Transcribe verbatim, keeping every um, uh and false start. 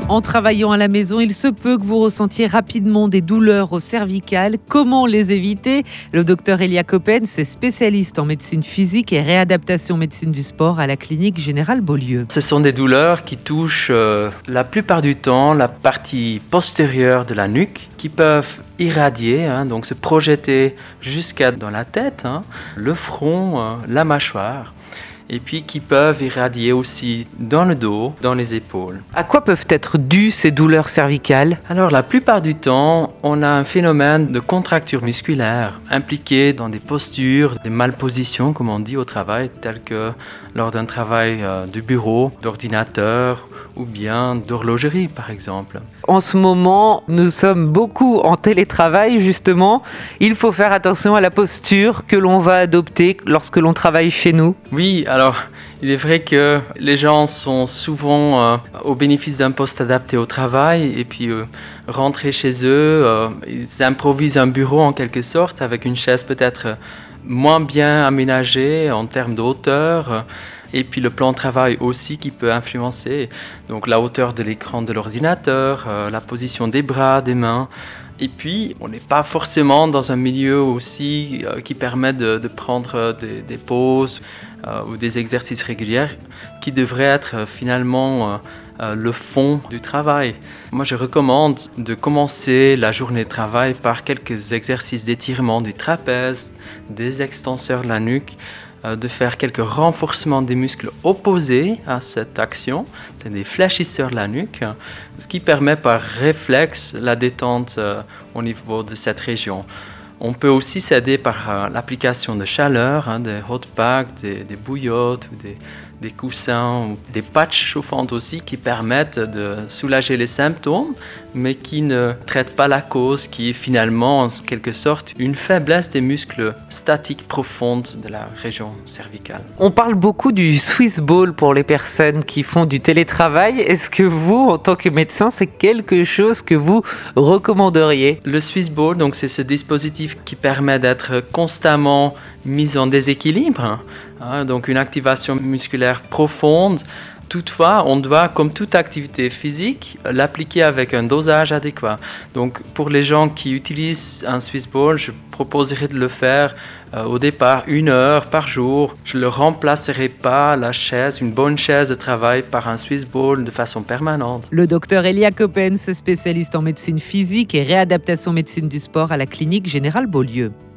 En travaillant à la maison, il se peut que vous ressentiez rapidement des douleurs au cervical. Comment les éviter ? Le docteur Elia Coppens est spécialiste en médecine physique et réadaptation médecine du sport à la clinique Générale Beaulieu. Ce sont des douleurs qui touchent euh, la plupart du temps la partie postérieure de la nuque, qui peuvent irradier, hein, donc se projeter jusqu'à dans la tête, hein, le front, euh, la mâchoire. Et puis qui peuvent irradier aussi dans le dos, dans les épaules. À quoi peuvent être dues ces douleurs cervicales ? Alors la plupart du temps, on a un phénomène de contracture musculaire impliqué dans des postures, des malpositions comme on dit au travail, telles que lors d'un travail euh, du bureau, d'ordinateur ou bien d'horlogerie par exemple. En ce moment, nous sommes beaucoup en télétravail justement. Il faut faire attention à la posture que l'on va adopter lorsque l'on travaille chez nous. Oui, alors il est vrai que les gens sont souvent euh, au bénéfice d'un poste adapté au travail et puis euh, rentrer chez eux, euh, ils improvisent un bureau en quelque sorte avec une chaise peut-être moins bien aménagée en termes de hauteur. Et puis le plan de travail aussi qui peut influencer, donc la hauteur de l'écran de l'ordinateur, euh, la position des bras, des mains. Et puis on n'est pas forcément dans un milieu aussi euh, qui permet de, de prendre des, des pauses euh, ou des exercices réguliers qui devraient être euh, finalement euh, euh, le fond du travail. Moi je recommande de commencer la journée de travail par quelques exercices d'étirement du trapèze, des extenseurs de la nuque, de faire quelques renforcements des muscles opposés à cette action, c'est des fléchisseurs de la nuque, ce qui permet par réflexe la détente euh, au niveau de cette région. On peut aussi s'aider par euh, l'application de chaleur, hein, des hot packs, des, des bouillottes, ou des, des coussins, ou des patchs chauffantes aussi qui permettent de soulager les symptômes, mais qui ne traitent pas la cause, qui est finalement en quelque sorte une faiblesse des muscles statiques profondes de la région cervicale. On parle beaucoup du Swiss Ball pour les personnes qui font du télétravail. Est-ce que vous, en tant que médecin, c'est quelque chose que vous recommanderiez ? Le Swiss Ball, donc, c'est ce dispositif qui permet d'être constamment mis en déséquilibre, hein, donc une activation musculaire profonde. Toutefois, on doit, comme toute activité physique, l'appliquer avec un dosage adéquat. Donc, pour les gens qui utilisent un Swiss Ball, je proposerais de le faire euh, au départ une heure par jour. Je ne remplacerai pas la chaise, une bonne chaise de travail, par un Swiss Ball de façon permanente. Le docteur Elia Coppens, spécialiste en médecine physique et réadaptation médecine du sport à la clinique Générale Beaulieu.